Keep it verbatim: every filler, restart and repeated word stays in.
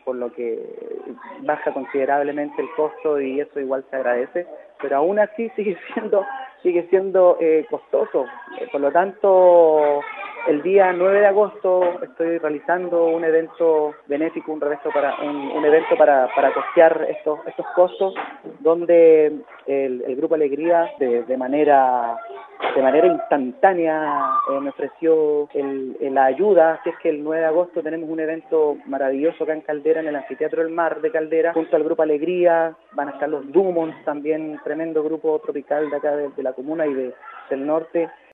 por lo que baja considerablemente el costo y eso igual se agradece, pero aún así sigue siendo sigue siendo eh, costoso. Eh, por lo tanto, el día nueve de agosto estoy realizando un evento benéfico, un evento para un, un evento para, para costear estos estos costos, donde el, el Grupo Alegría de, de manera de manera instantánea eh, me ofreció el, el, la ayuda. Así es que el nueve de agosto tenemos un evento maravilloso acá en Caldera, en el Anfiteatro del Mar de Caldera, junto al Grupo Alegría. Van a estar los Dumons, también tremendo grupo tropical de acá de, de la comuna y de, del norte.